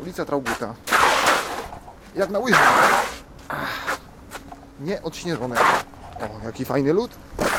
ulica Traugutta. Jak na łyżwach. Nie odśnieżone. O, jaki fajny lód.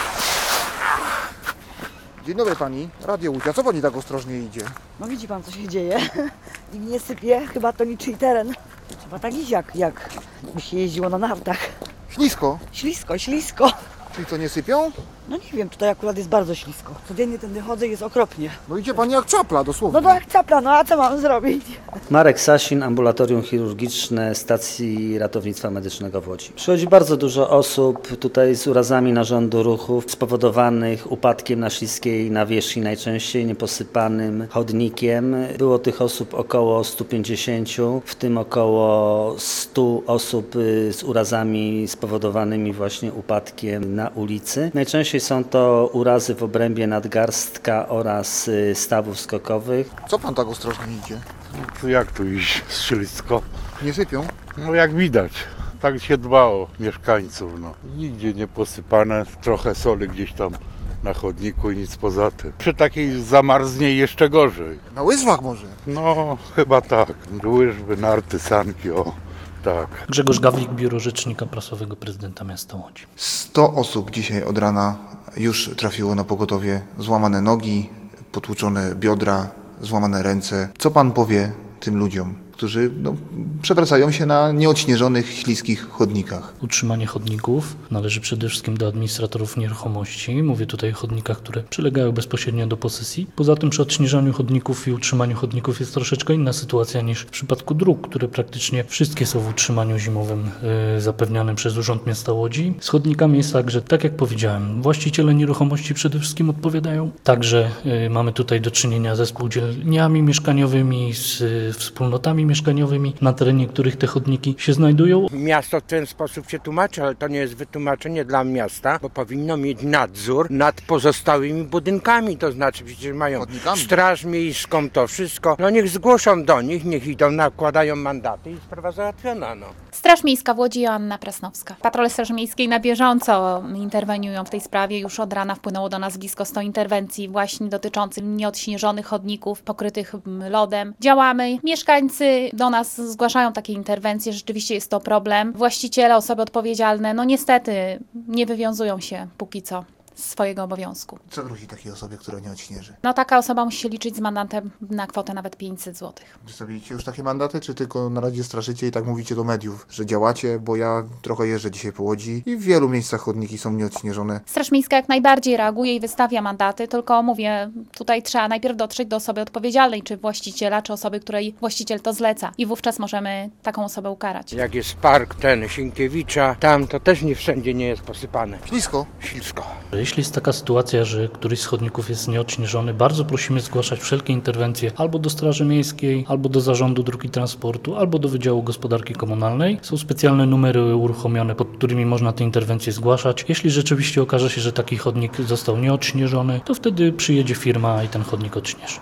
Dzień dobry pani, Radio Łódź. A co pani tak ostrożnie idzie? No widzi pan, co się dzieje. Nikt nie sypie, chyba to niczyj teren. Trzeba tak iść, jak by się jeździło na nartach. Ślisko. Ślisko. Czyli co, nie sypią? No nie wiem, tutaj akurat jest bardzo ślisko. Codziennie tędy chodzę i jest okropnie. No idzie pani jak czapla, dosłownie. No to jak capla, no a co mam zrobić? Marek Sasin, ambulatorium chirurgiczne stacji ratownictwa medycznego w Łodzi. Przychodzi bardzo dużo osób tutaj z urazami narządu ruchu spowodowanych upadkiem na śliskiej nawierzchni, najczęściej nieposypanym chodnikiem. Było tych osób około 150, w tym około 100 osób z urazami spowodowanymi właśnie upadkiem na ulicy. Najczęściej są to urazy w obrębie nadgarstka oraz stawów skokowych. Co pan tak ostrożnie idzie? Jak tu iść ślisko? Nie sypią? No jak widać, tak się dba o mieszkańców. No. Nigdzie nie posypane, trochę soli gdzieś tam na chodniku i nic poza tym. Przy takiej zamarznie jeszcze gorzej. Na łyżwach może? No chyba tak, łyżwy, narty, sanki, o tak. Grzegorz Gawlik, Biuro Rzecznika Prasowego Prezydenta Miasta Łodzi. 100 osób dzisiaj od rana już trafiło na pogotowie. Złamane nogi, potłuczone biodra, złamane ręce. Co pan powie tym ludziom, którzy przewracają się na nieodśnieżonych, śliskich chodnikach? Utrzymanie chodników należy przede wszystkim do administratorów nieruchomości. Mówię tutaj o chodnikach, które przylegają bezpośrednio do posesji. Poza tym przy odśnieżaniu chodników i utrzymaniu chodników jest troszeczkę inna sytuacja niż w przypadku dróg, które praktycznie wszystkie są w utrzymaniu zimowym zapewnianym przez Urząd Miasta Łodzi. Z chodnikami jest tak, że tak jak powiedziałem, właściciele nieruchomości przede wszystkim odpowiadają. Także mamy tutaj do czynienia ze spółdzielniami mieszkaniowymi, z wspólnotami mieszkaniowymi, na terenie których te chodniki się znajdują. Miasto w ten sposób się tłumaczy, ale to nie jest wytłumaczenie dla miasta, bo powinno mieć nadzór nad pozostałymi budynkami, to znaczy przecież mają Chodnikami. straż miejską, to wszystko. No niech zgłoszą do nich, niech idą, nakładają mandaty i sprawa załatwiona. No. Straż Miejska w Łodzi, Joanna Prasnowska. Patrole Straży Miejskiej na bieżąco interweniują w tej sprawie. Już od rana wpłynęło do nas blisko 100 interwencji właśnie dotyczących nieodśnieżonych chodników pokrytych lodem. Działamy. Mieszkańcy do nas zgłaszają takie interwencje. Rzeczywiście jest to problem. Właściciele, osoby odpowiedzialne, no niestety nie wywiązują się póki co z swojego obowiązku. Co grozi takiej osobie, która nie odśnieży? No taka osoba musi się liczyć z mandatem na kwotę nawet 500 zł. Wystawiliście już takie mandaty, czy tylko na razie straszycie i tak mówicie do mediów, że działacie? Bo ja trochę jeżdżę dzisiaj po Łodzi i w wielu miejscach chodniki są nieodśnieżone. Straż Miejska jak najbardziej reaguje i wystawia mandaty, tylko mówię, tutaj trzeba najpierw dotrzeć do osoby odpowiedzialnej, czy właściciela, czy osoby, której właściciel to zleca. I wówczas możemy taką osobę ukarać. Jak jest park ten Sienkiewicza, tam to też nie wszędzie nie jest posypane. Ślisko. Ślisko. Jeśli jest taka sytuacja, że któryś z chodników jest nieodśnieżony, bardzo prosimy zgłaszać wszelkie interwencje albo do Straży Miejskiej, albo do Zarządu Dróg i Transportu, albo do Wydziału Gospodarki Komunalnej. Są specjalne numery uruchomione, pod którymi można te interwencje zgłaszać. Jeśli rzeczywiście okaże się, że taki chodnik został nieodśnieżony, to wtedy przyjedzie firma i ten chodnik odśnieży.